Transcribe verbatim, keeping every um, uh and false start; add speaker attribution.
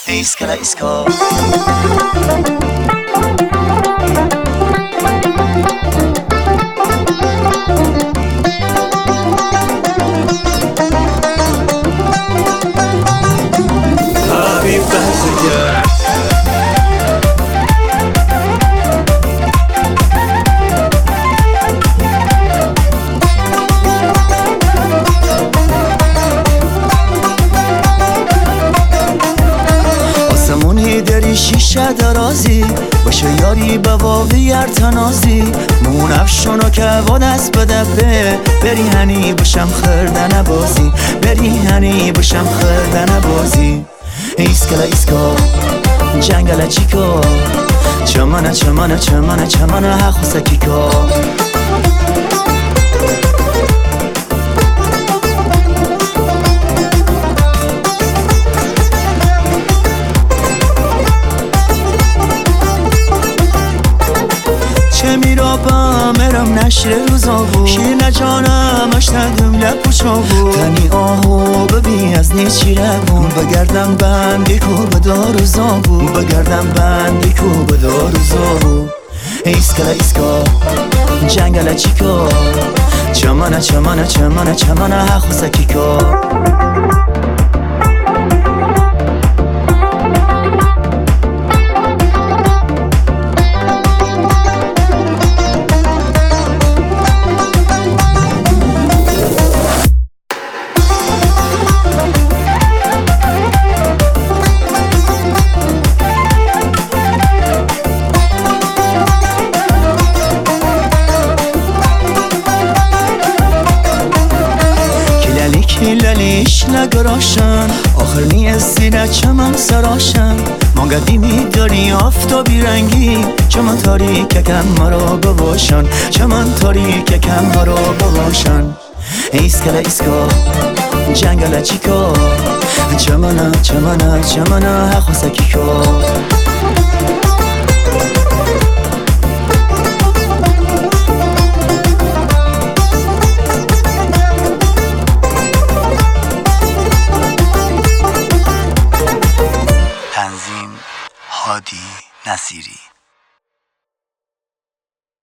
Speaker 1: Iskala iska Habib Bahziyar داری شیشه درازی باشه یاری به واوی ارتنازی مون افشانو که واد از بدبه بری هنی باشم خردن بازی بری هنی باشم خردن بازی ایسکلا ایسکا جنگل چیکا چمانه چمانه چمانه چمانه حق سکیکا چه میرابم مرم نشر روزا بود شیر نجانم اشتدم لپوچا بود تنی آهو ببین از نیچی رگون بگردم بندی کو بداروزا بود بگردم بندی کو بداروزا بود ایسکلا ایسکا جنگل چیکا چمانه چمانه چمانه چمانه حق سکیکا لیش نگراشن آخر نیست زیر چمن سراشن ما قدیمی داری آفتابی رنگی چمن تاریک کم مرا بباشن چمن تاریک کم مرا بباشن ایسکلا ایسکا جنگل چیکا چمنه چمنه چمنه حق سکیکا تنظیم هادی نصیری.